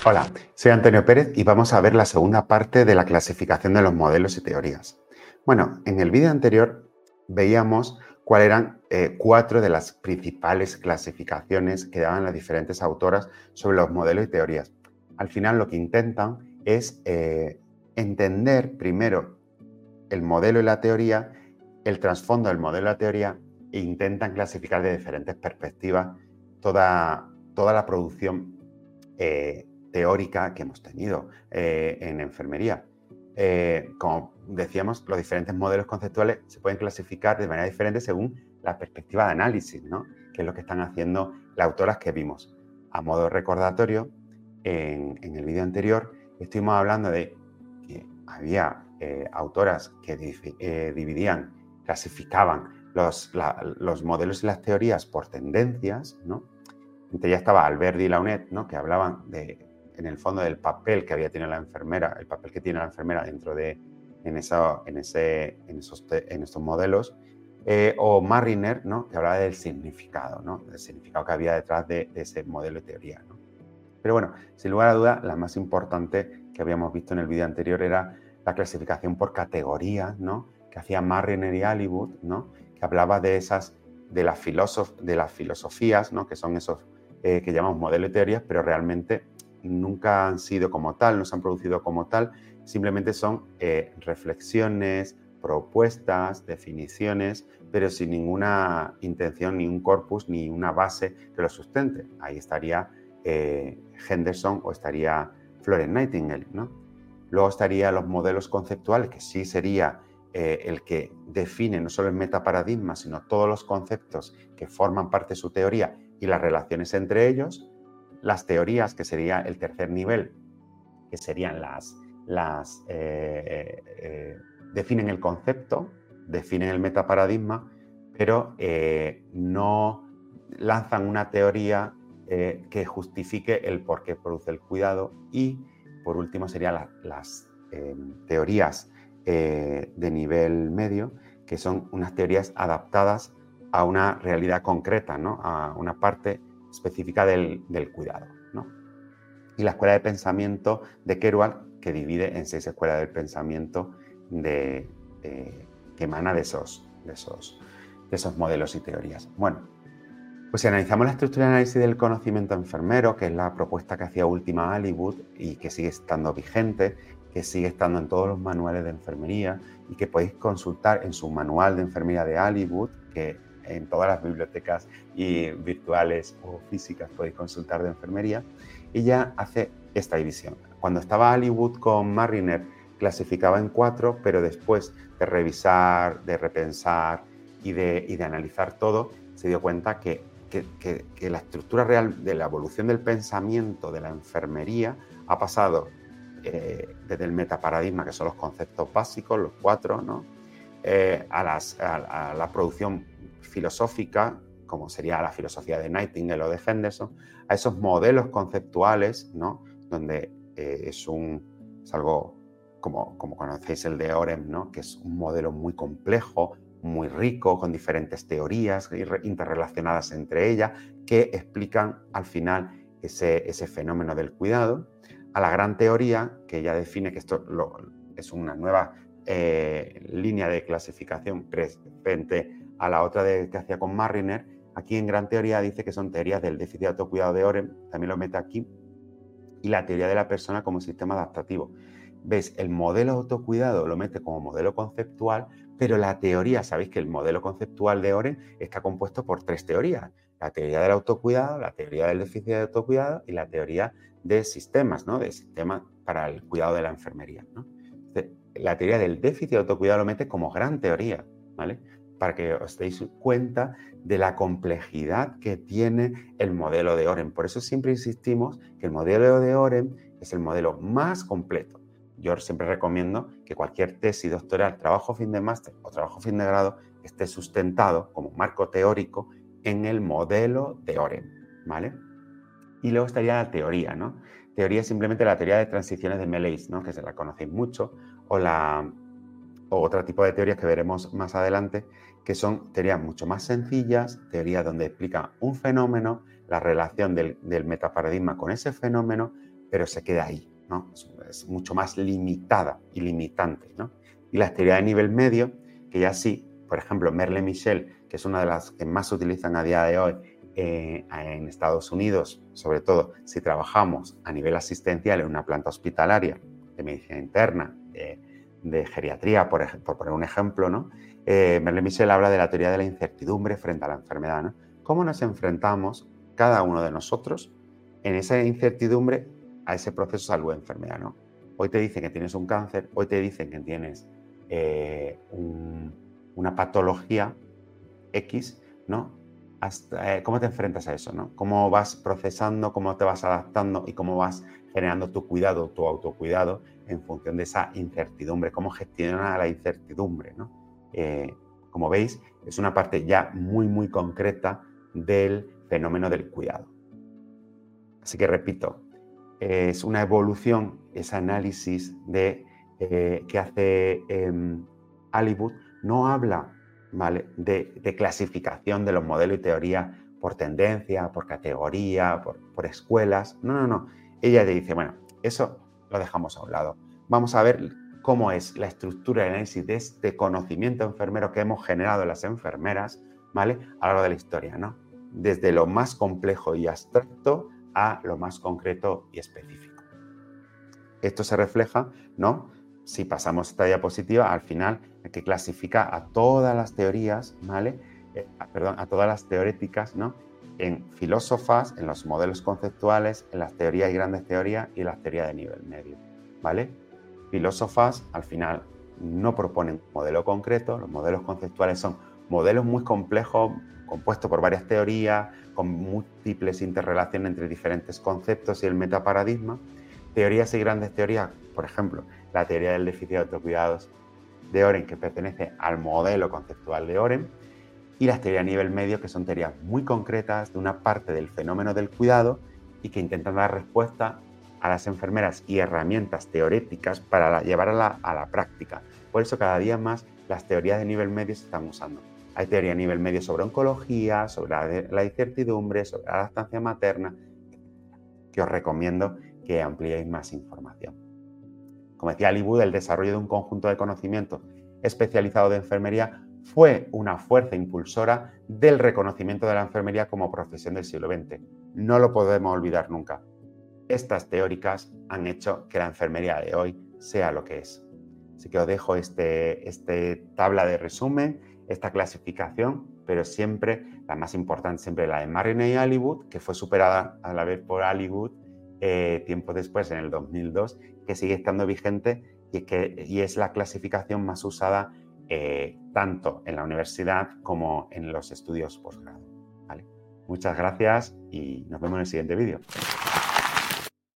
Hola, soy Antonio Pérez y vamos a ver la segunda parte de la clasificación de los modelos y teorías. Bueno, en el vídeo anterior veíamos cuáles eran 4 de las principales clasificaciones que daban las diferentes autoras sobre los modelos y teorías. Al final lo que intentan es entender primero el modelo y la teoría, el trasfondo del modelo y la teoría, e intentan clasificar de diferentes perspectivas toda la producción teórica que hemos tenido en enfermería. Como decíamos, los diferentes modelos conceptuales se pueden clasificar de manera diferente según la perspectiva de análisis, ¿no? Que es lo que están haciendo las autoras que vimos. A modo recordatorio, en el vídeo anterior estuvimos hablando de que había autoras que dividían, clasificaban los modelos y las teorías por tendencias, ¿no? Entre ellas estaba Alberdi y Launet, ¿no? Que hablaban en el fondo del papel que había tenido la enfermera, el papel que tiene la enfermera dentro de en estos modelos, o Marriner, ¿no? Que hablaba del significado, ¿no? Del significado que había detrás de ese modelo de teoría, ¿no? Pero bueno, sin lugar a duda, la más importante que habíamos visto en el vídeo anterior era la clasificación por categorías, ¿no? Que hacía Marriner y Aliwood, ¿no? Que hablaba de las filosofías, ¿no? Que son esos que llamamos modelos y teorías, pero realmente nunca han sido como tal, no se han producido como tal, simplemente son reflexiones, propuestas, definiciones, pero sin ninguna intención, ni un corpus, ni una base que lo sustente. Ahí estaría Henderson o estaría Florence Nightingale, ¿no? Luego estarían los modelos conceptuales, que sí sería el que define no solo el metaparadigma, sino todos los conceptos que forman parte de su teoría y las relaciones entre ellos. Las teorías, que sería el tercer nivel, que serían definen el concepto, definen el metaparadigma, pero no lanzan una teoría que justifique el por qué produce el cuidado. Y por último serían las teorías de nivel medio, que son unas teorías adaptadas a una realidad concreta, ¿no? A una parte específica del cuidado, ¿no? Y la escuela de pensamiento de Kerouac, que divide en 6 escuelas del pensamiento que emana de esos modelos y teorías. Bueno, pues si analizamos la estructura de análisis del conocimiento enfermero, que es la propuesta que hacía última Aliwood y que sigue estando vigente, que sigue estando en todos los manuales de enfermería y que podéis consultar en su manual de enfermería de Aliwood, que en todas las bibliotecas y virtuales o físicas podéis consultar de enfermería, ella hace esta división. Cuando estaba Aliwood con Marriner, clasificaba en 4, pero después de revisar, de repensar y de analizar todo, se dio cuenta que la estructura real de la evolución del pensamiento de la enfermería ha pasado desde el metaparadigma, que son los conceptos básicos, los 4, ¿no? A la producción filosófica, como sería la filosofía de Nightingale o de Henderson, a esos modelos conceptuales, ¿no? Donde es algo como conocéis el de Orem, ¿no? Que es un modelo muy complejo, muy rico, con diferentes teorías interrelacionadas entre ellas, que explican al final ese fenómeno del cuidado. A la gran teoría, que ella define que esto es una nueva línea de clasificación frente a la otra que hacía con Marriner. Aquí en gran teoría dice que son teorías del déficit de autocuidado de Orem, también lo mete aquí, y la teoría de la persona como sistema adaptativo. ¿Ves? El modelo de autocuidado lo mete como modelo conceptual, pero la teoría, sabéis que el modelo conceptual de Orem está compuesto por 3 teorías. La teoría del autocuidado, la teoría del déficit de autocuidado y la teoría de sistemas, ¿no? De sistemas para el cuidado de la enfermería, ¿no? Entonces, la teoría del déficit de autocuidado lo mete como gran teoría, ¿vale? Para que os deis cuenta de la complejidad que tiene el modelo de Orem. Por eso siempre insistimos que el modelo de Orem es el modelo más completo. Yo siempre recomiendo que cualquier tesis doctoral, trabajo fin de máster o trabajo fin de grado esté sustentado como marco teórico en el modelo de Orem, ¿vale? Y luego estaría la teoría, ¿no? Teoría es simplemente la teoría de transiciones de Meles, ¿no? Que se la conocéis mucho, o otro tipo de teorías que veremos más adelante, que son teorías mucho más sencillas, teorías donde explican un fenómeno, la relación del metaparadigma con ese fenómeno, pero se queda ahí, ¿no? Es mucho más limitada y limitante, ¿no? Y la teoría de nivel medio, que ya sí, por ejemplo, Merle-Michel, que es una de las que más se utilizan a día de hoy en Estados Unidos, sobre todo si trabajamos a nivel asistencial en una planta hospitalaria de medicina interna, de geriatría, por poner un ejemplo, ¿no? Merle-Michel habla de la teoría de la incertidumbre frente a la enfermedad, ¿no? ¿Cómo nos enfrentamos cada uno de nosotros en esa incertidumbre a ese proceso de salud de enfermedad, ¿no? Hoy te dicen que tienes un cáncer, hoy te dicen que tienes una patología X, ¿no? ¿Cómo te enfrentas a eso, ¿no? ¿Cómo vas procesando, cómo te vas adaptando y cómo vas generando tu cuidado, tu autocuidado en función de esa incertidumbre? ¿Cómo gestionar la incertidumbre, ¿no? Como veis, es una parte ya muy, muy concreta del fenómeno del cuidado. Así que repito, es una evolución, ese análisis que hace Aliwood, no habla, ¿vale?, de clasificación de los modelos y teoría por tendencia, por categoría, por escuelas. No. Ella te dice, bueno, eso lo dejamos a un lado. Vamos a ver cómo es la estructura de análisis de este conocimiento enfermero que hemos generado las enfermeras, ¿vale?, a lo largo de la historia, ¿no? Desde lo más complejo y abstracto a lo más concreto y específico. Esto se refleja, ¿no? Si pasamos esta diapositiva, al final, que clasifica a todas las teorías, ¿vale? A todas las teoréticas, ¿no? En filósofas, en los modelos conceptuales, en las teorías y grandes teorías y en las teorías de nivel medio, ¿vale? Filósofas, al final, no proponen un modelo concreto. Los modelos conceptuales son modelos muy complejos, compuestos por varias teorías, con múltiples interrelaciones entre diferentes conceptos y el metaparadigma. Teorías y grandes teorías, por ejemplo, la teoría del déficit de autocuidados de Oren, que pertenece al modelo conceptual de Oren, y las teorías a nivel medio, que son teorías muy concretas de una parte del fenómeno del cuidado y que intentan dar respuesta a las enfermeras y herramientas teoréticas para llevarla a la práctica. Por eso cada día más las teorías de nivel medio se están usando. Hay teoría a nivel medio sobre oncología, sobre la incertidumbre, sobre la lactancia materna, que os recomiendo que ampliéis más información. Como decía Aliwood, el desarrollo de un conjunto de conocimientos especializado de enfermería fue una fuerza impulsora del reconocimiento de la enfermería como profesión del siglo XX. No lo podemos olvidar nunca. Estas teóricas han hecho que la enfermería de hoy sea lo que es. Así que os dejo este tabla de resumen, esta clasificación, pero siempre, la más importante, siempre la de Marriner y Aliwood, que fue superada a la vez por Aliwood tiempo después, en el 2002, que sigue estando vigente y es la clasificación más usada tanto en la universidad como en los estudios posgrado, ¿vale? Muchas gracias y nos vemos en el siguiente vídeo.